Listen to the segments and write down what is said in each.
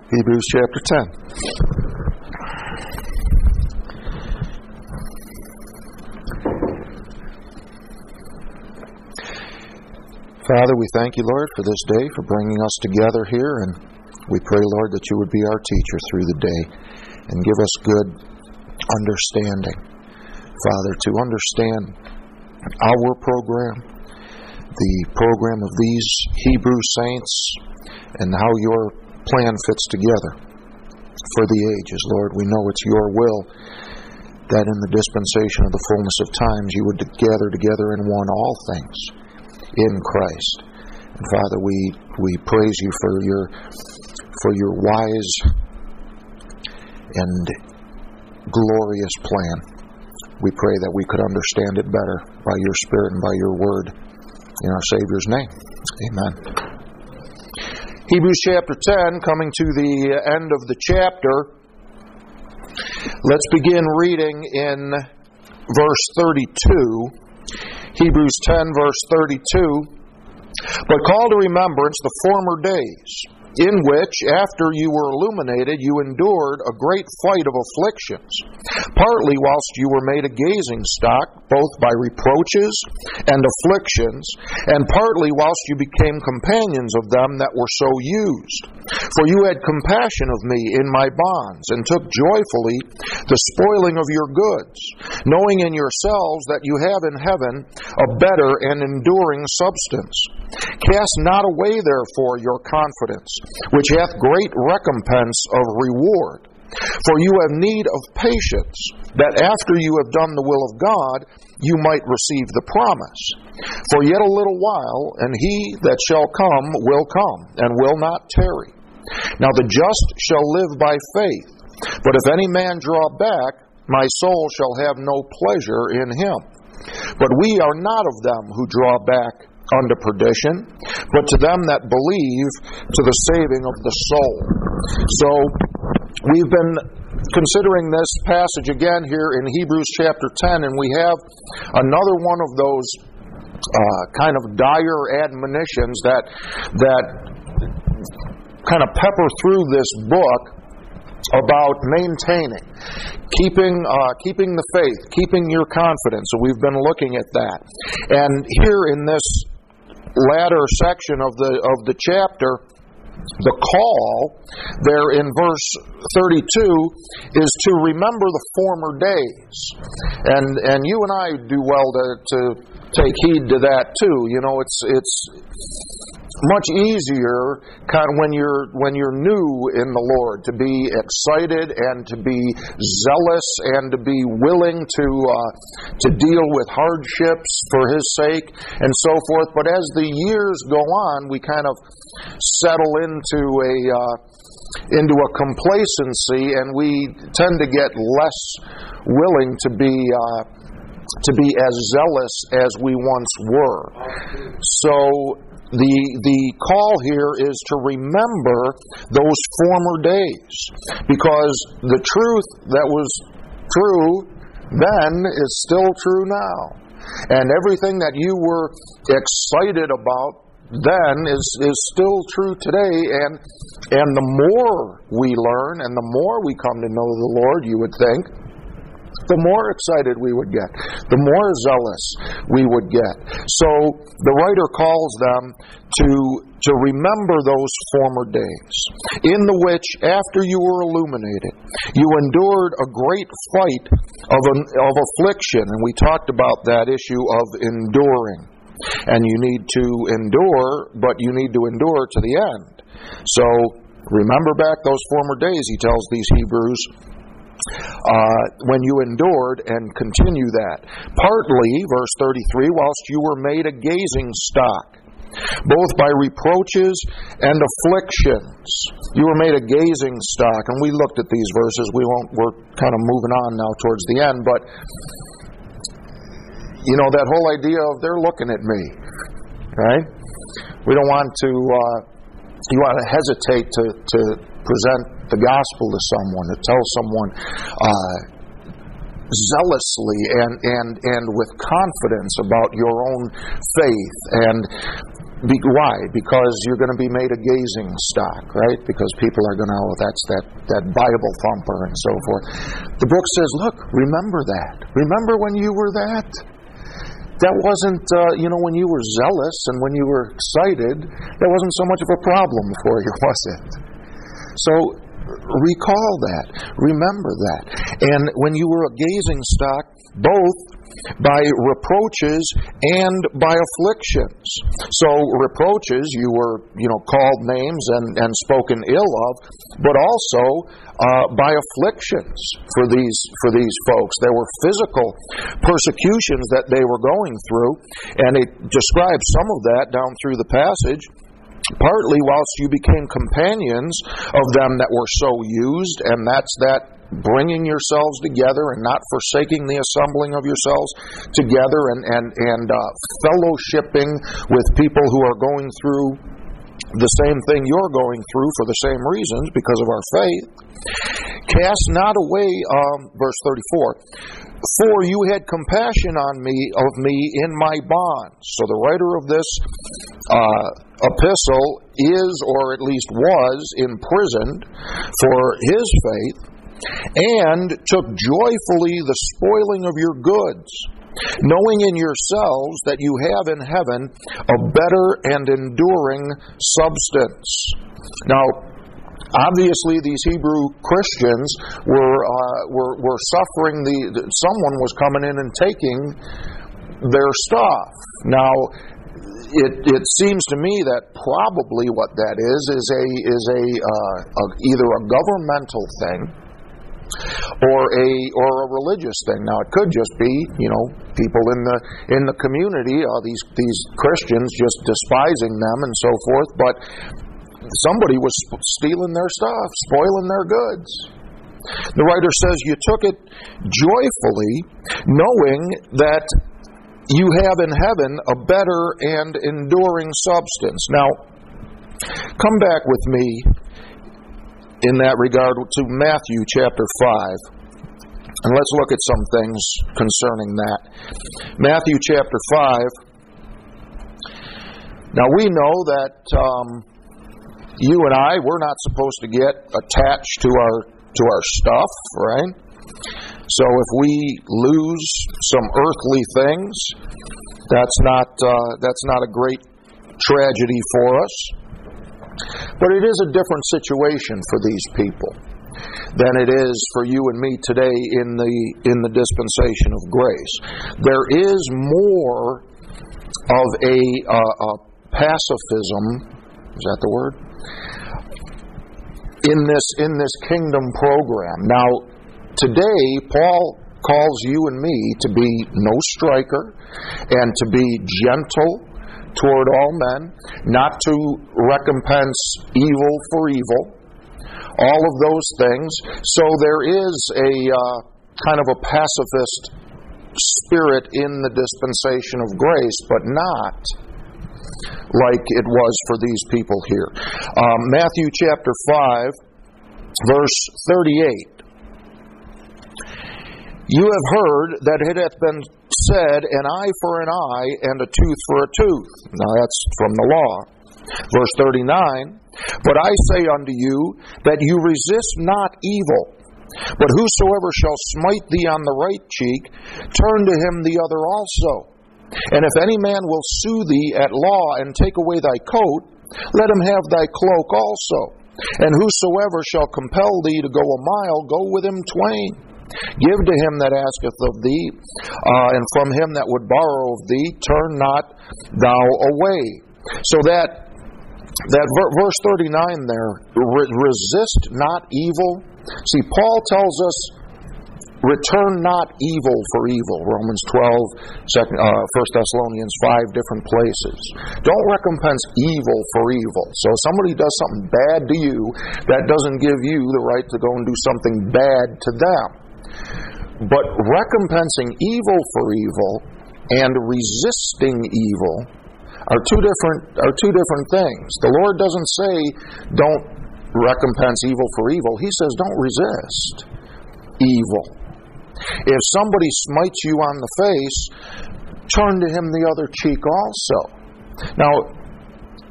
Hebrews chapter 10. Father, we thank you, Lord, for this day, for bringing us together here, and we pray, Lord, that you would be our teacher through the day and give us good understanding. Father, to understand our program, the program of these Hebrew saints, and how your plan fits together for the ages. Lord, we know it's your will that in the dispensation of the fullness of times you would gather together in one all things in Christ. And Father, we praise you for your wise and glorious plan. We pray that we could understand it better by your Spirit and by your word. In our Savior's name. Amen. Hebrews chapter 10, coming to the end of the chapter. Let's begin reading in verse 32. Hebrews 10, verse 32. But call to remembrance the former days, in which, after you were illuminated, you endured a great fight of afflictions, partly whilst you were made a gazing stock, both by reproaches and afflictions, and partly whilst you became companions of them that were so used. For you had compassion of me in my bonds, and took joyfully the spoiling of your goods, knowing in yourselves that you have in heaven a better and enduring substance. Cast not away, therefore, your confidence, which hath great recompense of reward. For you have need of patience, that after you have done the will of God, you might receive the promise. For yet a little while, and he that shall come will come, and will not tarry. Now the just shall live by faith. But if any man draw back, my soul shall have no pleasure in him. But we are not of them who draw back unto perdition, but to them that believe to the saving of the soul. So, we've been considering this passage again here in Hebrews chapter 10, and we have another one of those kind of dire admonitions that kind of pepper through this book about maintaining, keeping the faith, keeping your confidence. So we've been looking at that. And here in this latter section of the chapter, the call there in verse 32 is to remember the former days. And you and I do well to take heed to that too. You know, it's much easier kind of when you're new in the Lord to be excited and to be zealous and to be willing to deal with hardships for His sake and so forth. But as the years go on, we kind of settle into a complacency, and we tend to get less willing to be as zealous as we once were. So the call here is to remember those former days, because the truth that was true then is still true now. And everything that you were excited about then is still true today, and the more we learn and the more we come to know the Lord, you would think, the more excited we would get, the more zealous we would get. So the writer calls them to remember those former days, in the which, after you were illuminated, you endured a great fight of affliction. And we talked about that issue of enduring. And you need to endure, but you need to endure to the end. So remember back those former days, he tells these Hebrews, when you endured, and continue that. Partly, verse 33, whilst you were made a gazing stock, both by reproaches and afflictions. You were made a gazing stock. And we looked at these verses. We're kind of moving on now towards the end, but you know, that whole idea of they're looking at me, right? We don't want to, you want to hesitate to present the gospel to someone, to tell someone zealously and with confidence about your own faith. And Why? Because you're going to be made a gazing stock, right? Because people are going to, that's that Bible thumper and so forth. The book says, look, remember that. Remember when you were that? That wasn't, when you were zealous and when you were excited, that wasn't so much of a problem for you, was it? So, recall that. Remember that. And when you were a gazing stock, both by reproaches and by afflictions. So reproaches, you were, called names and spoken ill of, but also by afflictions for these folks. There were physical persecutions that they were going through, and it describes some of that down through the passage. Partly whilst you became companions of them that were so used, and that's that bringing yourselves together and not forsaking the assembling of yourselves together and fellowshipping with people who are going through the same thing you're going through for the same reasons because of our faith. Cast not away, verse 34, for you had compassion of me in my bonds. So the writer of this epistle is, or at least was, imprisoned for his faith, and took joyfully the spoiling of your goods, knowing in yourselves that you have in heaven a better and enduring substance. Now, obviously, these Hebrew Christians were suffering. Someone was coming in and taking their stuff. Now, it seems to me that probably what that is either a governmental thing or a religious thing. Now, it could just be, people in the community, these Christians just despising them and so forth, but somebody was stealing their stuff, spoiling their goods. The writer says, you took it joyfully, knowing that you have in heaven a better and enduring substance. Now, come back with me in that regard to Matthew chapter 5. And let's look at some things concerning that. Matthew chapter 5. Now we know that you and I, we're not supposed to get attached to our stuff, right? So if we lose some earthly things, that's not a great tragedy for us. But it is a different situation for these people than it is for you and me today in the dispensation of grace. There is more of a pacifism, is that the word? In this kingdom program. Now, today, Paul calls you and me to be no striker and to be gentle toward all men, not to recompense evil for evil, all of those things. So there is a kind of a pacifist spirit in the dispensation of grace, but not like it was for these people here. Matthew chapter 5, verse 38. You have heard that it hath been said, an eye for an eye, and a tooth for a tooth. Now that's from the law. Verse 39, but I say unto you, that you resist not evil, but whosoever shall smite thee on the right cheek, turn to him the other also. And if any man will sue thee at law, and take away thy coat, let him have thy cloak also. And whosoever shall compel thee to go a mile, go with him twain. Give to him that asketh of thee, and from him that would borrow of thee, turn not thou away. So that verse 39 there, resist not evil. See, Paul tells us, return not evil for evil. Romans 12, 1 Thessalonians 5, different places. Don't recompense evil for evil. So if somebody does something bad to you, that doesn't give you the right to go and do something bad to them. But recompensing evil for evil and resisting evil are two different things. The Lord doesn't say don't recompense evil for evil. He says don't resist evil. If somebody smites you on the face, turn to him the other cheek also. Now,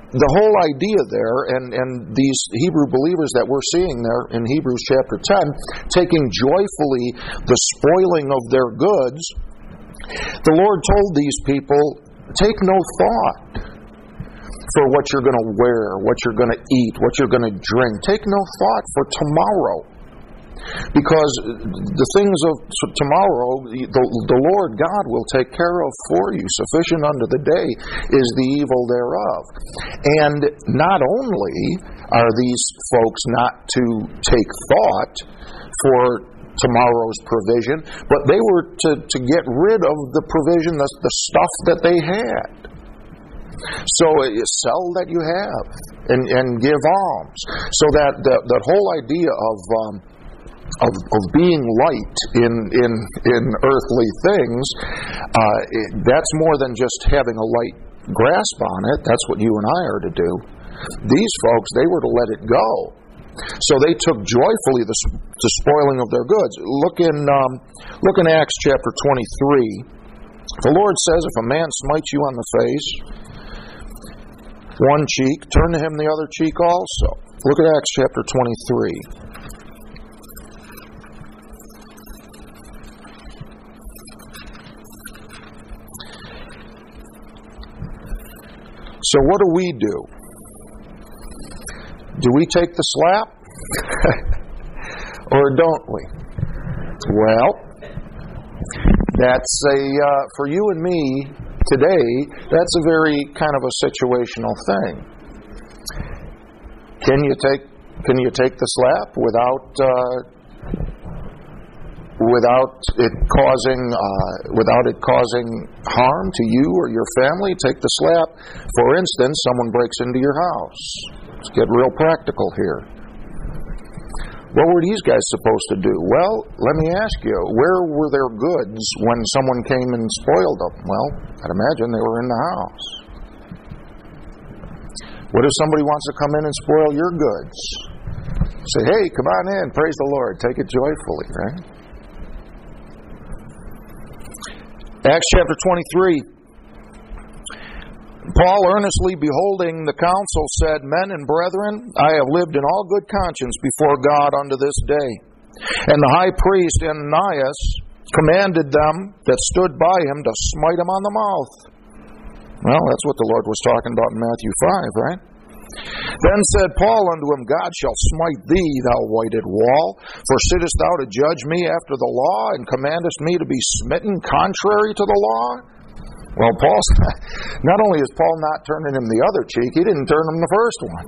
the whole idea there, and these Hebrew believers that we're seeing there in Hebrews chapter 10, taking joyfully the spoiling of their goods, the Lord told these people, take no thought for what you're going to wear, what you're going to eat, what you're going to drink. Take no thought for tomorrow. Because the things of tomorrow, the Lord God will take care of for you. Sufficient unto the day is the evil thereof. And not only are these folks not to take thought for tomorrow's provision, but they were to get rid of the provision, the stuff that they had. So sell that you have and give alms. So that whole idea of being light in earthly things, that's more than just having a light grasp on it. That's what you and I are to do. These folks, they were to let it go. So they took joyfully the spoiling of their goods. Look in Acts chapter 23. The Lord says, if a man smites you on the face, one cheek, turn to him the other cheek also. Look at Acts chapter 23. So what do? Do we take the slap? Or don't we? Well, that's for you and me today, that's a very kind of a situational thing. Can you take the slap without it causing harm to you or your family? Take the slap. For instance, someone breaks into your house. Let's get real practical here. What were these guys supposed to do? Well, let me ask you, where were their goods when someone came and spoiled them? Well, I'd imagine they were in the house. What if somebody wants to come in and spoil your goods? Say, hey, come on in, praise the Lord, take it joyfully, right? Acts chapter 23. Paul, earnestly beholding the council, said, Men and brethren, I have lived in all good conscience before God unto this day. And the high priest Ananias commanded them that stood by him to smite him on the mouth. Well, that's what the Lord was talking about in Matthew 5, right? Then said Paul unto him, God shall smite thee, thou whited wall, for sittest thou to judge me after the law, and commandest me to be smitten contrary to the law? Well, not only is Paul not turning him the other cheek, he didn't turn him the first one.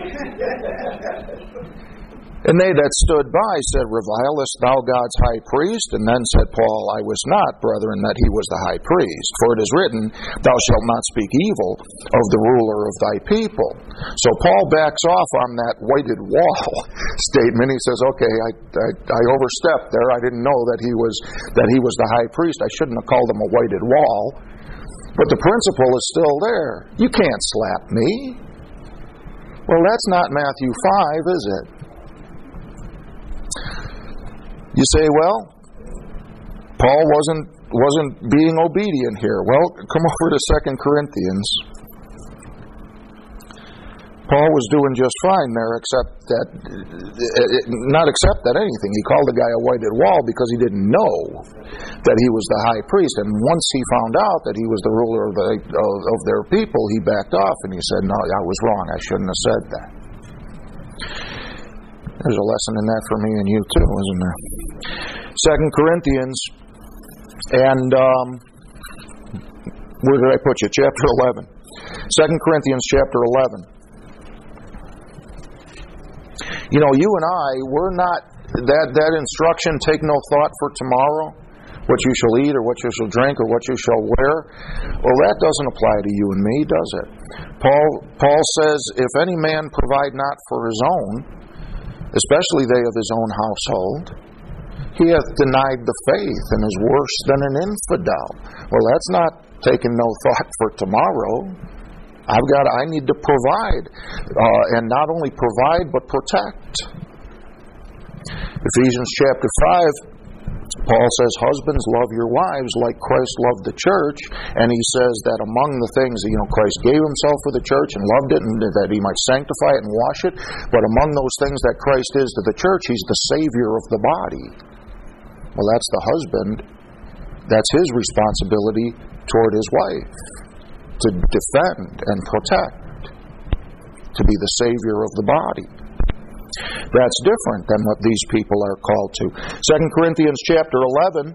And they that stood by said, Revilest thou God's high priest? And then said Paul, I was not, brethren, that he was the high priest. For it is written, Thou shalt not speak evil of the ruler of thy people. So Paul backs off on that whited wall statement. He says, okay, I overstepped there. I didn't know that he was the high priest. I shouldn't have called him a whited wall. But the principle is still there. You can't slap me. Well, that's not Matthew 5, is it? You say, well, Paul wasn't being obedient here. Well, come over to 2 Corinthians. Paul was doing just fine there, not except that anything. He called the guy a whited wall because he didn't know that he was the high priest. And once he found out that he was the ruler of their people, he backed off and he said, no, I was wrong. I shouldn't have said that. There's a lesson in that for me and you too, isn't there? 2 Corinthians, and where did I put you? Chapter 11. 2 Corinthians chapter 11. You know, you and I, we're not, that instruction, take no thought for tomorrow, what you shall eat or what you shall drink or what you shall wear. Well, that doesn't apply to you and me, does it? Paul says, if any man provide not for his own, especially they of his own household, he hath denied the faith and is worse than an infidel. Well, that's not taking no thought for tomorrow. I need to provide, and not only provide, but protect. Ephesians chapter 5, Paul says, husbands, love your wives like Christ loved the church. And he says that among the things, Christ gave himself for the church and loved it, and that he might sanctify it and wash it. But among those things that Christ is to the church, he's the Savior of the body. Well, that's the husband. That's his responsibility toward his wife, to defend and protect, to be the Savior of the body. That's different than what these people are called to. 2 Corinthians chapter 11,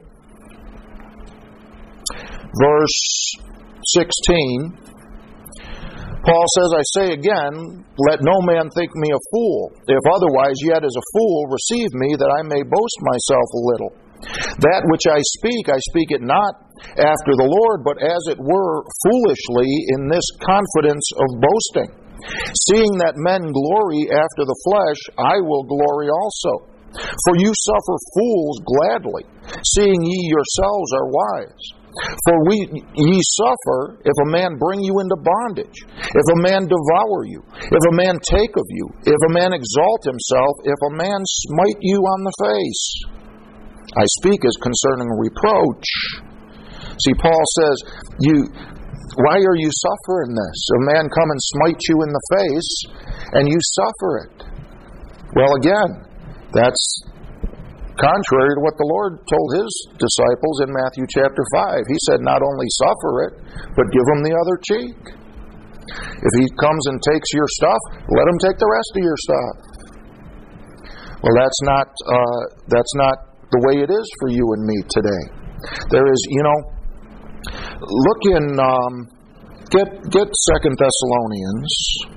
verse 16, Paul says, I say again, let no man think me a fool. If otherwise, yet as a fool, receive me, that I may boast myself a little. That which I speak it not after the Lord, but as it were foolishly, in this confidence of boasting. Seeing that men glory after the flesh, I will glory also. For you suffer fools gladly, seeing ye yourselves are wise. For ye suffer if a man bring you into bondage, if a man devour you, if a man take of you, if a man exalt himself, if a man smite you on the face. I speak as concerning reproach. See, Paul says, why are you suffering this? A man come and smite you in the face, and you suffer it. Well, again, that's contrary to what the Lord told his disciples in Matthew chapter 5. He said, not only suffer it, but give him the other cheek. If he comes and takes your stuff, let him take the rest of your stuff. Well, that's not the way it is for you and me today. There is, look in, get 2 Thessalonians.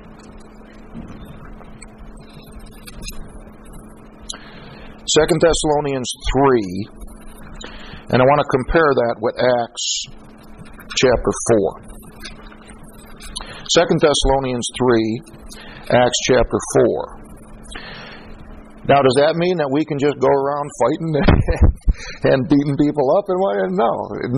2 Thessalonians 3, and I want to compare that with Acts chapter 4. 2 Thessalonians 3, Acts chapter 4. Now, does that mean that we can just go around fighting and beating people up? No.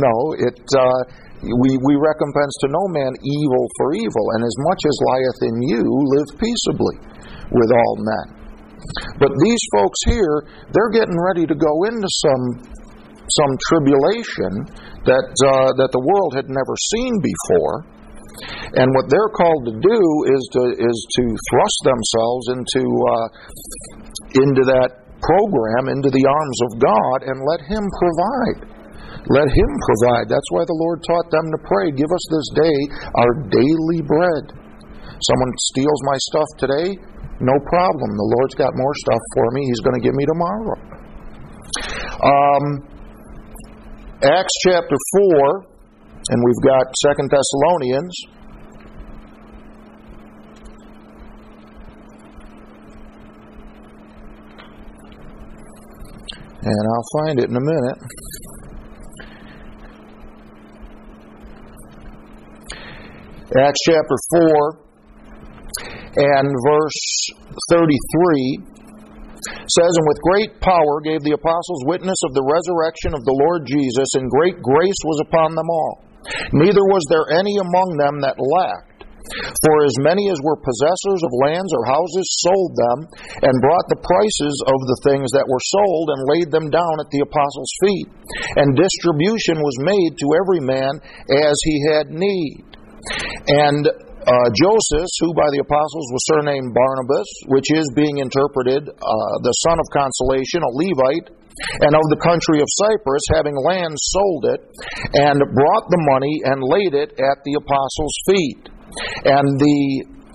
We recompense to no man evil for evil, and as much as lieth in you, live peaceably with all men. But these folks here, they're getting ready to go into some tribulation that the world had never seen before. And what they're called to do is to thrust themselves into that program, into the arms of God, and let Him provide. Let Him provide. That's why the Lord taught them to pray, give us this day our daily bread. Someone steals my stuff today, no problem. The Lord's got more stuff for me. He's going to give me tomorrow. Acts chapter 4, and we've got 2 Thessalonians. And I'll find it in a minute. Acts chapter 4 and verse 33 says, And with great power gave the apostles witness of the resurrection of the Lord Jesus, and great grace was upon them all. Neither was there any among them that lacked. For as many as were possessors of lands or houses sold them, and brought the prices of the things that were sold, and laid them down at the apostles' feet. And distribution was made to every man as he had need. And Joseph, who by the apostles was surnamed Barnabas, which is being interpreted the son of consolation, a Levite, and of the country of Cyprus, having land, sold it, and brought the money and laid it at the apostles' feet. And the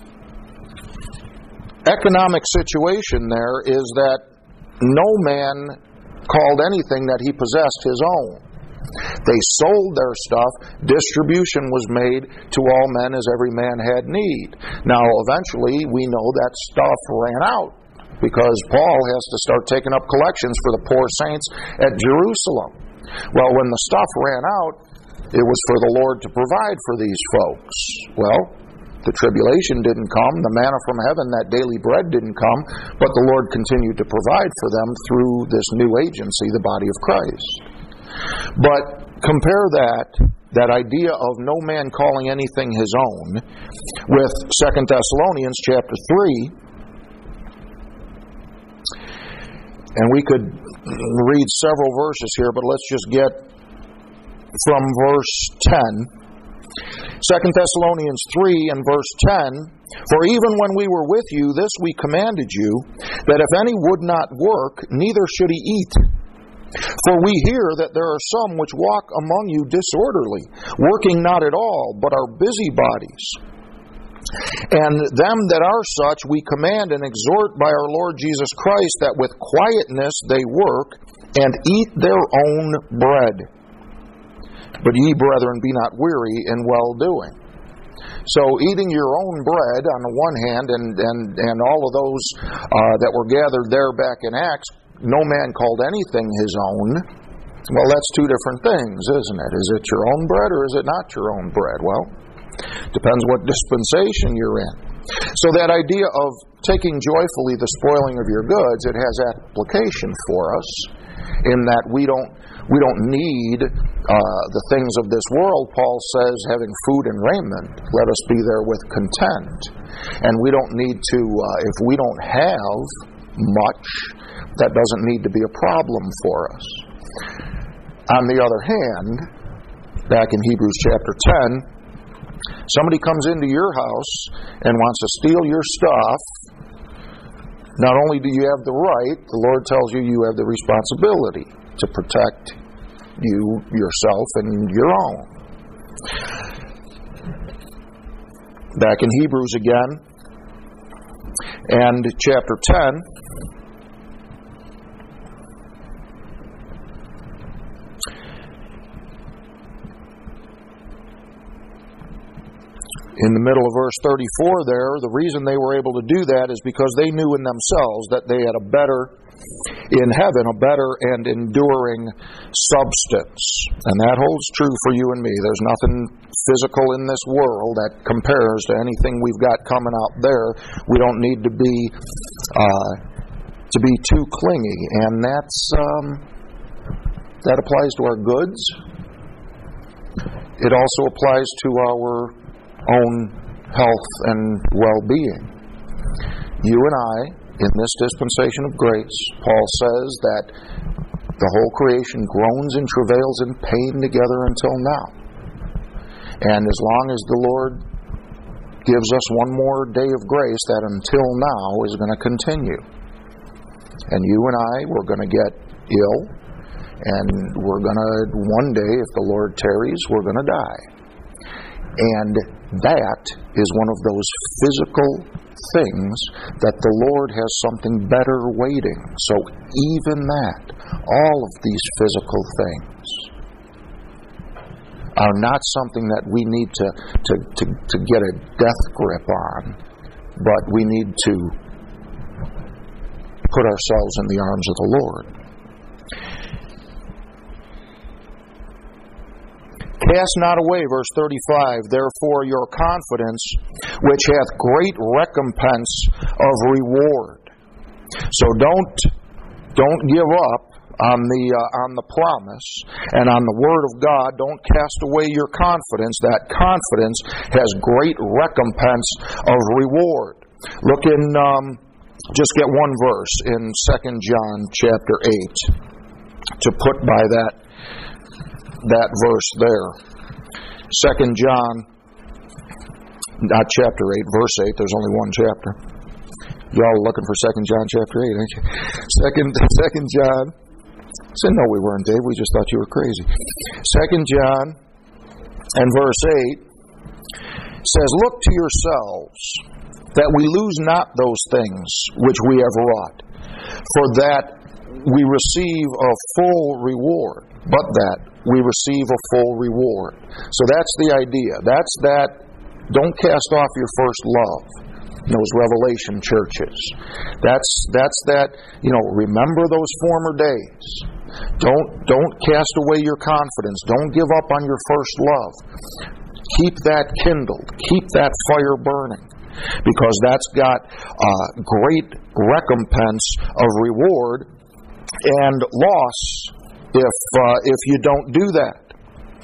economic situation there is that no man called anything that he possessed his own. They sold their stuff. Distribution was made to all men as every man had need. Now, eventually, we know that stuff ran out because Paul has to start taking up collections for the poor saints at Jerusalem. Well, when the stuff ran out, it was for the Lord to provide for these folks. Well, the tribulation didn't come. The manna from heaven, that daily bread, didn't come. But the Lord continued to provide for them through this new agency, the body of Christ. But compare that idea of no man calling anything his own with 2 Thessalonians chapter 3. And we could read several verses here, but let's just get from verse 10. 2 Thessalonians 3 and verse 10, "For even when we were with you, this we commanded you, that if any would not work, neither should he eat. For we hear that there are some which walk among you disorderly, working not at all, but are busybodies. And them that are such we command and exhort by our Lord Jesus Christ, that with quietness they work, and eat their own bread. But ye, brethren, be not weary in well-doing." So eating your own bread on the one hand, and all of those that were gathered there back in Acts, no man called anything his own. Well, that's two different things, isn't it? Is it your own bread or is it not your own bread? Well, depends what dispensation you're in. So that idea of taking joyfully the spoiling of your goods, it has application for us in that we don't need the things of this world. Paul says, having food and raiment, let us be there with content. And we don't need to, if we don't have much, that doesn't need to be a problem for us. On the other hand, back in Hebrews chapter 10, somebody comes into your house and wants to steal your stuff. Not only do you have the right, the Lord tells you you have the responsibility to protect you, yourself, and your own. Back in Hebrews again, and chapter 10, in the middle of verse 34 there, the reason they were able to do that is because they knew in themselves that they had a better, in heaven, a better and enduring substance. And that holds true for you and me. There's nothing physical in this world that compares to anything we've got coming out there. We don't need to be too clingy. And that applies to our goods. It also applies to our own health and well-being. You and I, in this dispensation of grace, Paul says that the whole creation groans and travails in pain together until now. And as long as the Lord gives us one more day of grace, that until now is going to continue. And you and I, we're going to get ill, and we're going to, one day, if the Lord tarries, we're going to die. And that is one of those physical things that the Lord has something better waiting. So even that, all of these physical things are not something that we need to get a death grip on, but we need to put ourselves in the arms of the Lord. Cast not away, verse 35, therefore your confidence, which hath great recompense of reward. So don't give up on the promise and on the Word of God. Don't cast away your confidence. That confidence has great recompense of reward. Look in, just get one verse in 2 John chapter 8 to put by that verse there. 2 John, not chapter 8, verse 8. There's only one chapter. Y'all are looking for 2 John chapter 8, ain't you? 2 John. I said, no, we weren't, Dave. We just thought you were crazy. 2 John and verse 8 says, "Look to yourselves, that we lose not those things which we have wrought, for that we receive a full reward." But that we receive a full reward. So that's the idea. That's that. Don't cast off your first love. Those Revelation churches. That's that. Remember those former days. Don't cast away your confidence. Don't give up on your first love. Keep that kindled. Keep that fire burning, because that's got great recompense of reward and loss if you don't do that.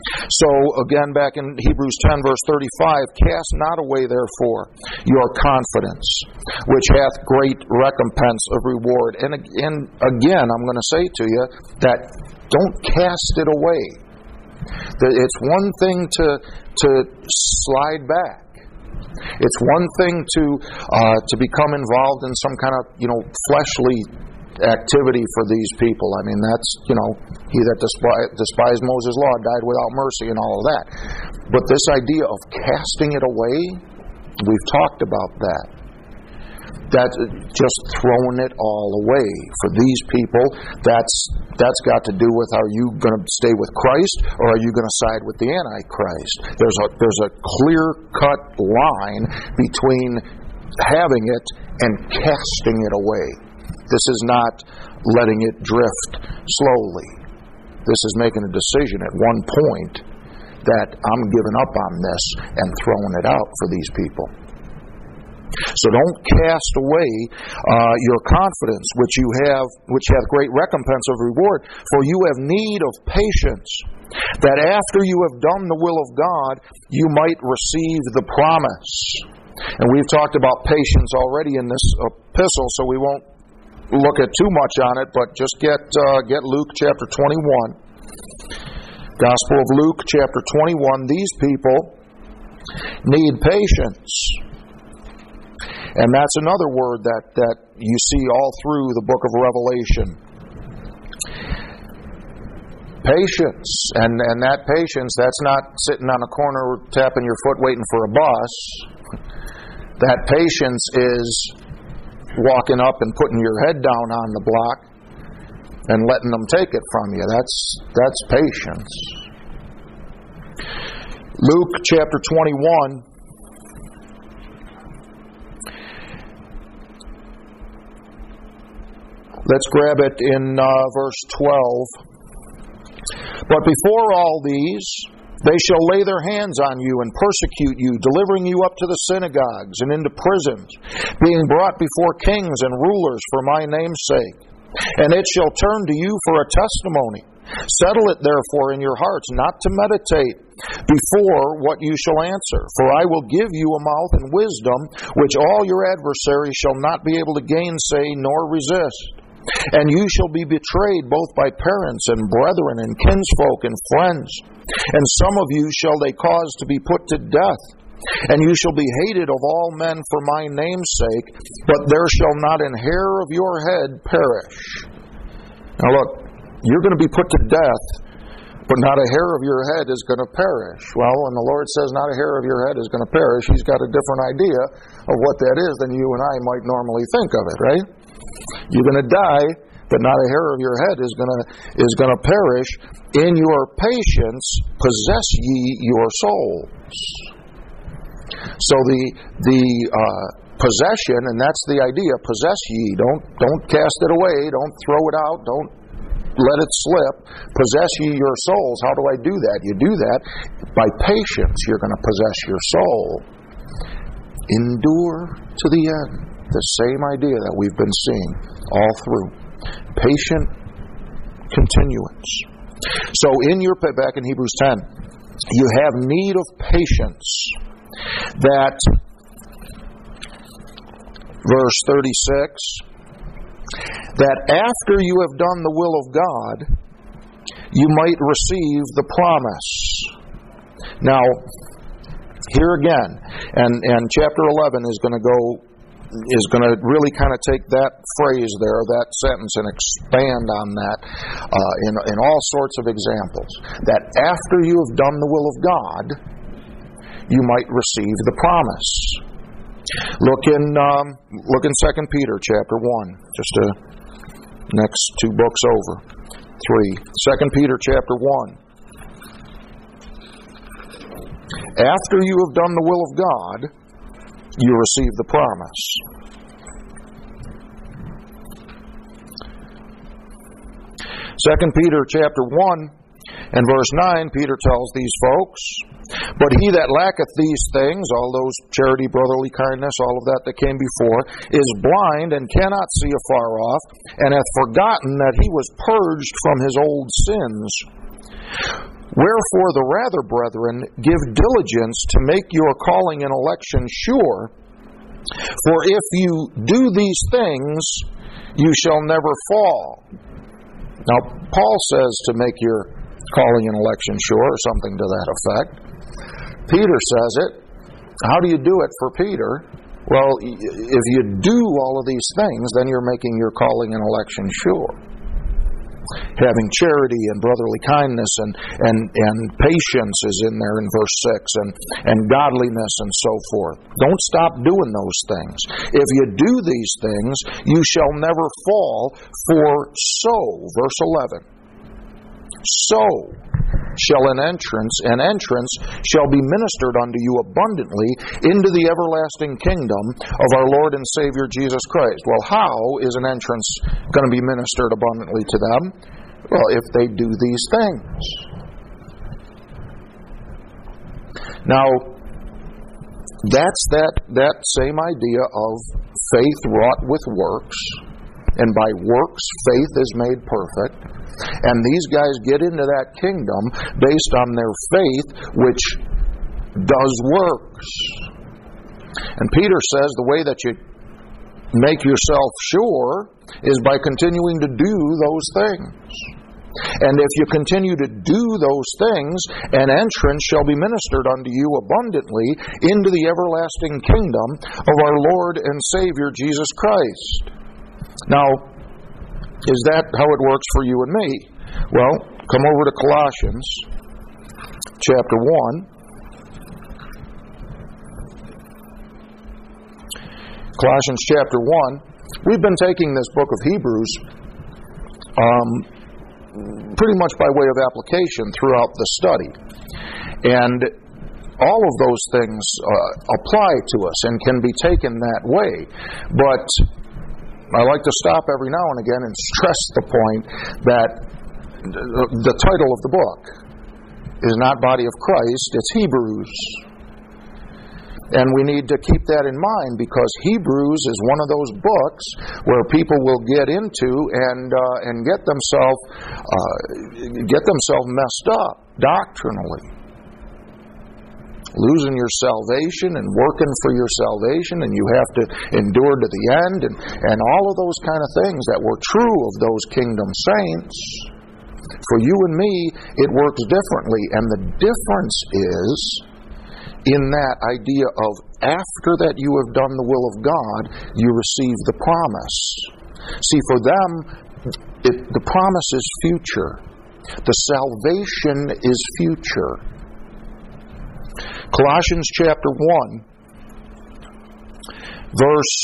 So, again, back in Hebrews 10, verse 35, cast not away, therefore, your confidence, which hath great recompense of reward. And again, I'm going to say to you that don't cast it away. It's one thing to slide back. It's one thing to become involved in some kind of, fleshly activity for these people. I mean, that's, he that despised Moses' law died without mercy and all of that. But this idea of casting it away, we've talked about that. That's just throwing it all away. For these people, that's got to do with, are you going to stay with Christ or are you going to side with the Antichrist? There's a clear-cut line between having it and casting it away. This is not letting it drift slowly. This is making a decision at one point that I'm giving up on this and throwing it out for these people. So don't cast away your confidence, which hath great recompense of reward. For you have need of patience, that after you have done the will of God, you might receive the promise. And we've talked about patience already in this epistle, so we won't look at too much on it, but just get Luke chapter 21. Gospel of Luke chapter 21. These people need patience. And that's another word that you see all through the book of Revelation. Patience. And that patience, that's not sitting on a corner tapping your foot waiting for a bus. That patience is walking up and putting your head down on the block and letting them take it from you. That's patience. Luke chapter 21. Let's grab it in verse 12. But before all these, they shall lay their hands on you and persecute you, delivering you up to the synagogues and into prisons, being brought before kings and rulers for my name's sake. And it shall turn to you for a testimony. Settle it therefore in your hearts, not to meditate before what you shall answer. For I will give you a mouth and wisdom, which all your adversaries shall not be able to gainsay nor resist. And you shall be betrayed both by parents and brethren and kinsfolk and friends. And some of you shall they cause to be put to death. And you shall be hated of all men for my name's sake, but there shall not an hair of your head perish. Now look, you're going to be put to death, but not a hair of your head is going to perish. Well, when the Lord says not a hair of your head is going to perish, He's got a different idea of what that is than you and I might normally think of it, right? You're going to die, but not a hair of your head is going to perish. In your patience possess ye your souls. So the possession, and that's the idea, possess ye. Don't cast it away. Don't throw it out. Don't let it slip. Possess ye your souls. How do I do that? You do that by patience. You're going to possess your soul. Endure to the end. The same idea that we've been seeing all through. Patient continuance. So back in Hebrews 10, you have need of patience, that, verse 36, that after you have done the will of God, you might receive the promise. Now, here again, and chapter 11 is going to really kind of take that phrase there, that sentence, and expand on that in all sorts of examples. That after you have done the will of God, you might receive the promise. Look in 2 Peter chapter 1, just the next two books over. 3. 2 Peter chapter 1. After you have done the will of God, you receive the promise. Second Peter chapter 1 and verse 9, Peter tells these folks, but he that lacketh these things, all those charity, brotherly kindness, all of that came before, is blind and cannot see afar off, and hath forgotten that he was purged from his old sins. Wherefore the rather, brethren, give diligence to make your calling and election sure. For if you do these things, you shall never fall. Now, Paul says to make your calling and election sure, or something to that effect. Peter says it. How do you do it for Peter? Well, if you do all of these things, then you're making your calling and election sure. Having charity and brotherly kindness and patience is in there in verse 6, and godliness and so forth. Don't stop doing those things. If you do these things, you shall never fall, for so, verse 11, so shall an entrance shall be ministered unto you abundantly into the everlasting kingdom of our Lord and Savior Jesus Christ. Well, how is an entrance going to be ministered abundantly to them? Well, if they do these things. Now, that's that same idea of faith wrought with works, and by works faith is made perfect. And these guys get into that kingdom based on their faith, which does works. And Peter says the way that you make yourself sure is by continuing to do those things. And if you continue to do those things, an entrance shall be ministered unto you abundantly into the everlasting kingdom of our Lord and Savior Jesus Christ. Now, is that how it works for you and me? Well, come over to Colossians chapter 1. Colossians chapter 1. We've been taking this book of Hebrews pretty much by way of application throughout the study. And all of those things apply to us and can be taken that way. But I like to stop every now and again and stress the point that the title of the book is not Body of Christ, it's Hebrews. And we need to keep that in mind, because Hebrews is one of those books where people will get into and get themselves messed up doctrinally. Losing your salvation and working for your salvation, and you have to endure to the end, and all of those kind of things that were true of those kingdom saints. For you and me, it works differently, and the difference is in that idea of after that you have done the will of God, you receive the promise. See, for them, the promise is future. The salvation is future. Colossians chapter 1, verse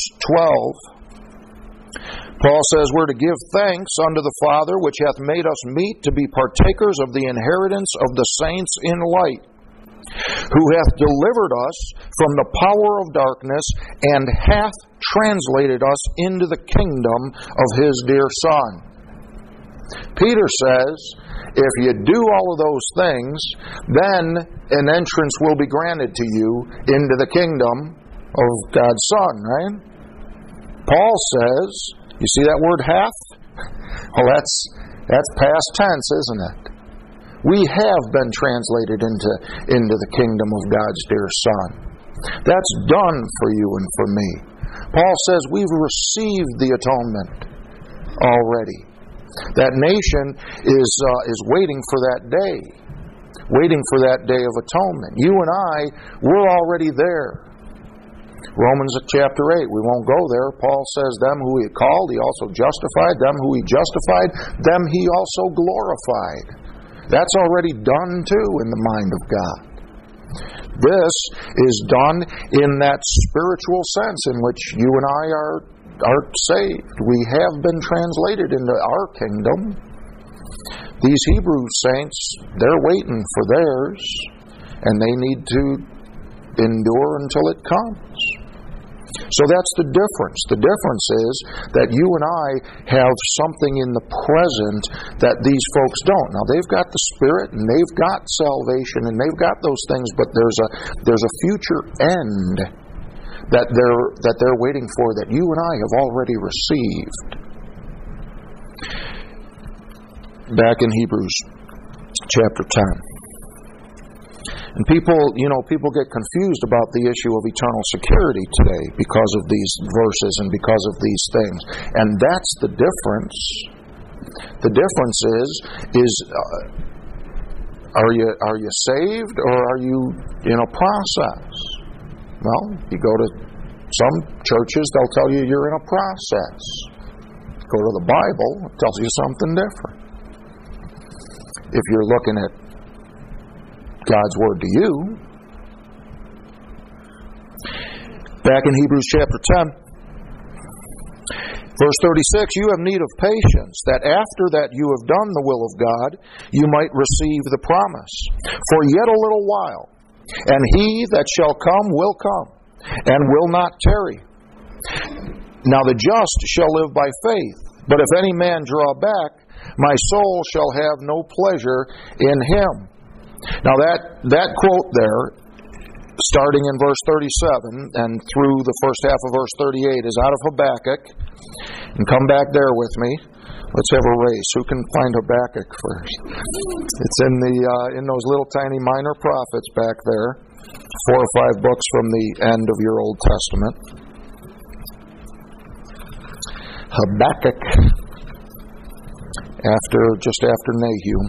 12, Paul says, we're to give thanks unto the Father, which hath made us meet to be partakers of the inheritance of the saints in light, who hath delivered us from the power of darkness, and hath translated us into the kingdom of His dear Son. Peter says, if you do all of those things, then an entrance will be granted to you into the kingdom of God's Son, right? Paul says, you see that word hath? Well, that's past tense, isn't it? We have been translated into the kingdom of God's dear Son. That's done for you and for me. Paul says we've received the atonement already. That nation is waiting for that day. Waiting for that day of atonement. You and I, we're already there. Romans chapter 8, we won't go there. Paul says, them who He called, He also justified. Them who He justified, them He also glorified. That's already done too in the mind of God. This is done in that spiritual sense in which you and I are saved. We have been translated into our kingdom. These Hebrew saints, they're waiting for theirs, and they need to endure until it comes. So that's the difference. The difference is that you and I have something in the present that these folks don't. Now, they've got the Spirit, and they've got salvation, and they've got those things, but there's a future end that they're waiting for that you and I have already received. Back in Hebrews chapter 10. And people get confused about the issue of eternal security today because of these verses and because of these things. And that's the difference. The difference is are you saved or are you in a process? Well, you go to some churches, they'll tell you you're in a process. Go to the Bible, it tells you something different. If you're looking at God's Word to you. Back in Hebrews chapter 10, verse 36, you have need of patience, that after that you have done the will of God, you might receive the promise. For yet a little while, and he that shall come will come, and will not tarry. Now the just shall live by faith, but if any man draw back, my soul shall have no pleasure in him. Now that quote there, starting in verse 37 and through the first half of verse 38, is out of Habakkuk. And come back there with me. Let's have a race. Who can find Habakkuk first? It's in those little tiny minor prophets back there. 4 or 5 books from the end of your Old Testament. Habakkuk. Just after Nahum.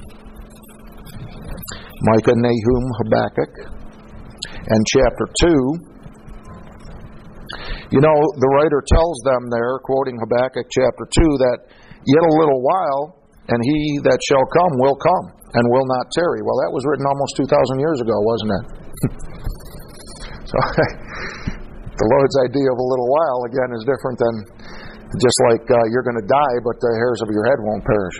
Micah, Nahum, Habakkuk. And chapter 2. The writer tells them there, quoting Habakkuk chapter 2, that yet a little while, and he that shall come will come, and will not tarry. Well, that was written almost 2,000 years ago, wasn't it? So, the Lord's idea of a little while, again, is different than just like you're going to die, but the hairs of your head won't perish.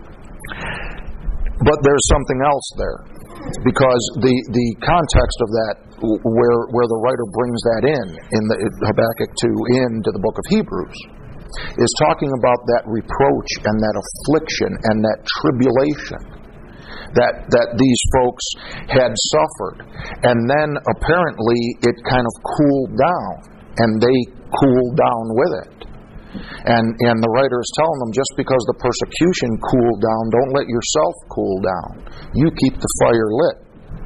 But there's something else there, because the context of that, where the writer brings that in the Habakkuk 2 into the book of Hebrews, is talking about that reproach and that affliction and that tribulation that these folks had suffered. And then apparently it kind of cooled down, and they cooled down with it. And the writer is telling them, just because the persecution cooled down, don't let yourself cool down. You keep the fire lit.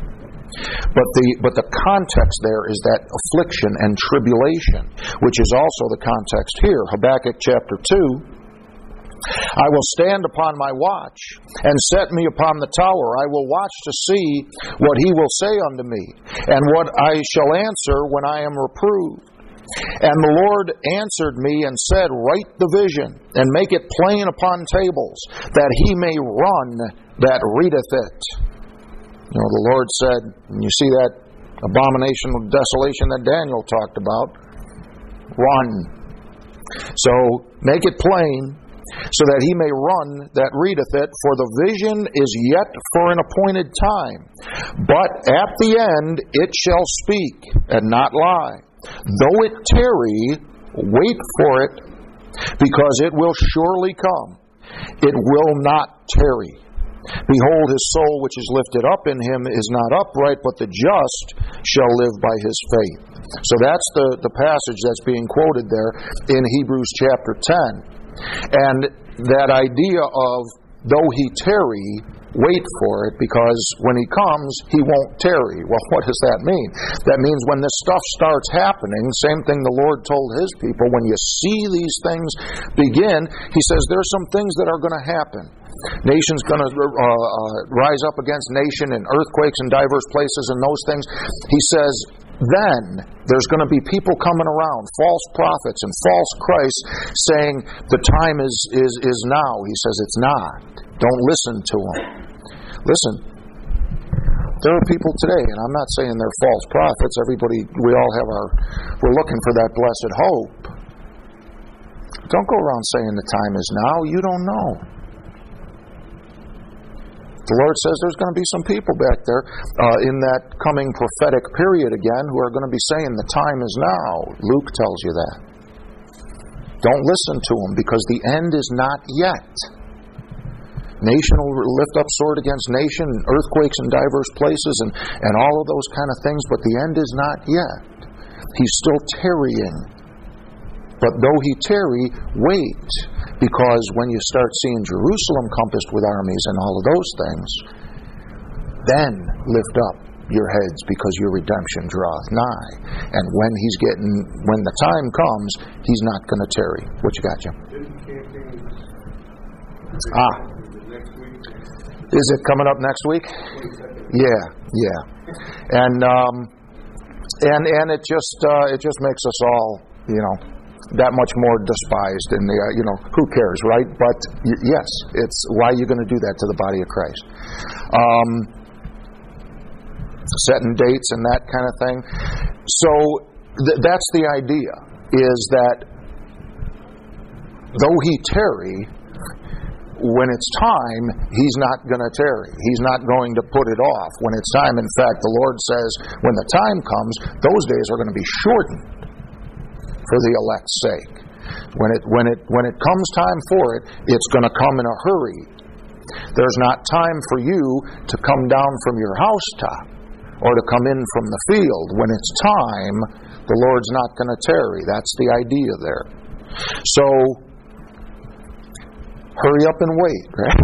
But the context there is that affliction and tribulation, which is also the context here. Habakkuk chapter 2. I will stand upon my watch, and set me upon the tower. I will watch to see what he will say unto me, and what I shall answer when I am reproved. And the Lord answered me and said, write the vision, and make it plain upon tables, that he may run that readeth it. The Lord said, and you see that abomination of desolation that Daniel talked about, run. So, make it plain, so that he may run that readeth it, for the vision is yet for an appointed time. But at the end it shall speak, and not lie. Though it tarry, wait for it, because it will surely come. It will not tarry. Behold, his soul which is lifted up in him is not upright, but the just shall live by his faith. So that's the passage that's being quoted there in Hebrews chapter 10. And that idea of, though he tarry, wait for it, because when he comes, he won't tarry. Well, what does that mean? That means when this stuff starts happening, same thing the Lord told his people, when you see these things begin, he says there's some things that are going to happen. Nation's going to rise up against nation, and earthquakes in diverse places and those things. He says, then there's going to be people coming around, false prophets and false Christs, saying the time is now. He says it's not. Don't listen to them. Listen, there are people today, and I'm not saying they're false prophets. We're looking for that blessed hope. Don't go around saying the time is now. You don't know. The Lord says there's going to be some people back there in that coming prophetic period again who are going to be saying the time is now. Luke tells you that. Don't listen to them, because the end is not yet. Nation will lift up sword against nation, and earthquakes in diverse places, and all of those kind of things, but the end is not yet. He's still tarrying. But though he tarry, wait, because when you start seeing Jerusalem compassed with armies and all of those things, then lift up your heads, because your redemption draweth nigh. And when the time comes, He's not going to tarry. What you got, Jim? Is it coming up next week? Yeah. And it just makes us all, that much more despised, and who cares, right? But yes, it's why are you going to do that to the body of Christ? Setting dates and that kind of thing. So that's the idea, is that though He tarry, when it's time, He's not going to tarry. He's not going to put it off when it's time. In fact, the Lord says, when the time comes, those days are going to be shortened for the elect's sake. When it comes time for it, it's going to come in a hurry. There's not time for you to come down from your housetop or to come in from the field. When it's time, the Lord's not going to tarry. That's the idea there. So, hurry up and wait, right?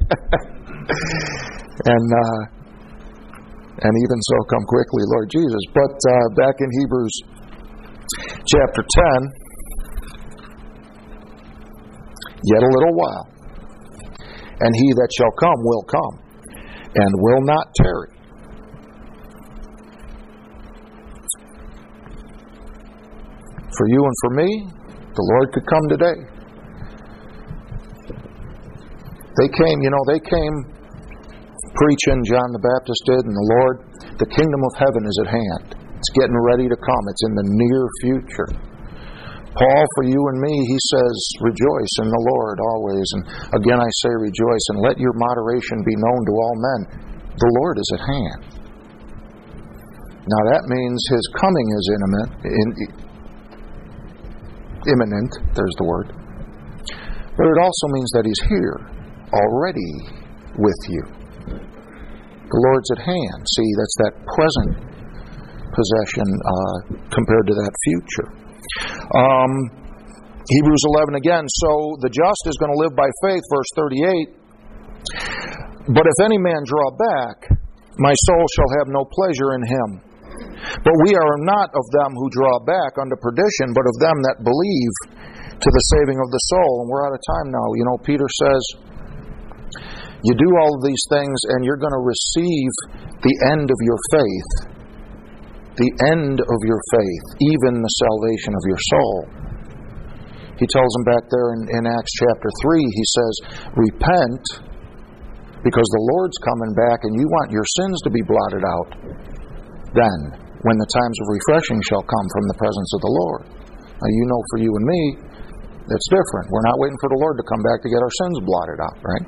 and even so, come quickly, Lord Jesus. But back in Hebrews chapter 10, yet a little while, and He that shall come will come, and will not tarry. For you and for me, the Lord could come today. They came preaching, John the Baptist did, and the Lord, the kingdom of heaven is at hand. It's getting ready to come. It's in the near future. Paul, for you and me, he says, rejoice in the Lord always. And again I say rejoice, and let your moderation be known to all men. The Lord is at hand. Now that means His coming is imminent, there's the word. But it also means that He's here, already with you. The Lord's at hand. See, that's that present possession compared to that future. Hebrews 11 again. So the just is going to live by faith, verse 38. But if any man draw back, my soul shall have no pleasure in him. But we are not of them who draw back unto perdition, but of them that believe to the saving of the soul. And we're out of time now. Peter says, you do all of these things and you're going to receive the end of your faith. The end of your faith, even the salvation of your soul. He tells them back there in Acts chapter 3, he says, repent, because the Lord's coming back and you want your sins to be blotted out. Then, when the times of refreshing shall come from the presence of the Lord. Now, for you and me, it's different. We're not waiting for the Lord to come back to get our sins blotted out, right?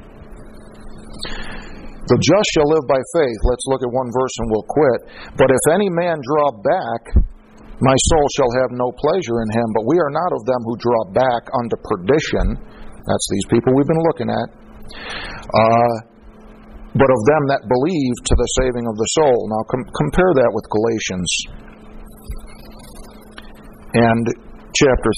The just shall live by faith. Let's look at one verse and we'll quit. But if any man draw back, my soul shall have no pleasure in him. But we are not of them who draw back unto perdition. That's these people we've been looking at. But of them that believe to the saving of the soul. Now compare that with Galatians and chapter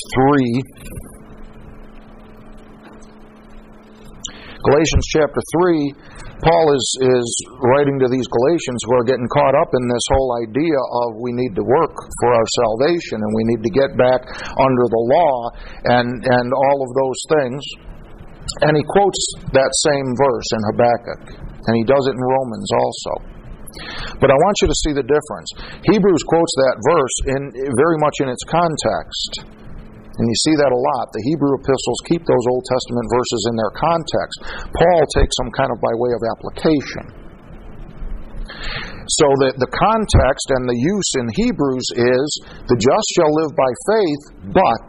3. Galatians chapter 3, Paul is writing to these Galatians who are getting caught up in this whole idea of we need to work for our salvation and we need to get back under the law and all of those things. And he quotes that same verse in Habakkuk, and he does it in Romans also. But I want you to see the difference. Hebrews quotes that verse very much in its context. And you see that a lot. The Hebrew epistles keep those Old Testament verses in their context. Paul takes them kind of by way of application. So the context and the use in Hebrews is, the just shall live by faith, but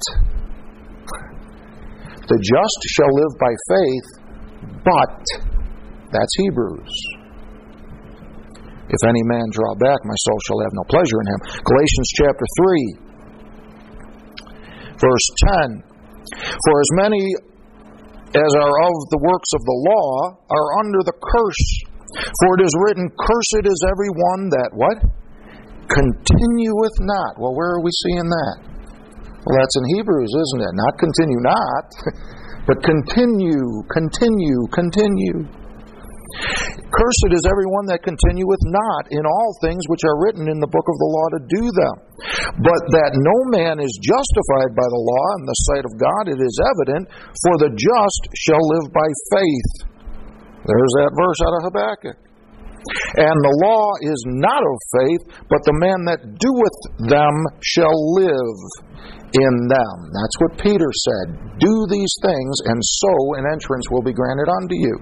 the just shall live by faith, but that's Hebrews. If any man draw back, my soul shall have no pleasure in him. Galatians chapter 3, verse 10. For as many as are of the works of the law are under the curse. For it is written, cursed is every one that, what? Continueth not. Well, where are we seeing that? Well, that's in Hebrews, isn't it? Not continue not, but continue. Cursed is everyone that continueth not in all things which are written in the book of the law to do them. But that no man is justified by the law in the sight of God, it is evident, for the just shall live by faith. There's that verse out of Habakkuk. And the law is not of faith, but the man that doeth them shall live in them. That's what Peter said. Do these things, and so an entrance will be granted unto you.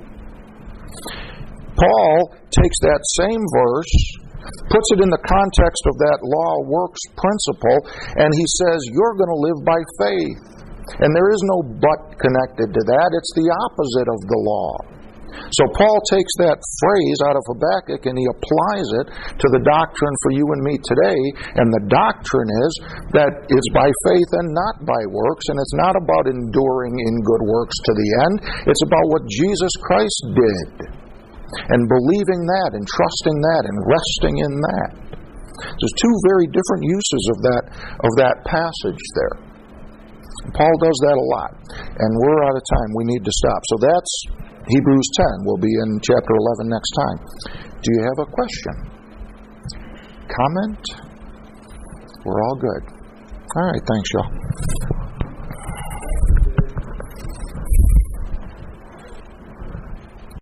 Paul takes that same verse, puts it in the context of that law works principle, and he says, you're going to live by faith. And there is no but connected to that. It's the opposite of the law. So Paul takes that phrase out of Habakkuk and he applies it to the doctrine for you and me today. And the doctrine is that it's by faith and not by works. And it's not about enduring in good works to the end. It's about what Jesus Christ did. And believing that and trusting that and resting in that. There's two very different uses of that passage there. Paul does that a lot. And we're out of time. We need to stop. So that's Hebrews 10. We'll be in chapter 11 next time. Do you have a question? Comment? We're all good. All right. Thanks, y'all.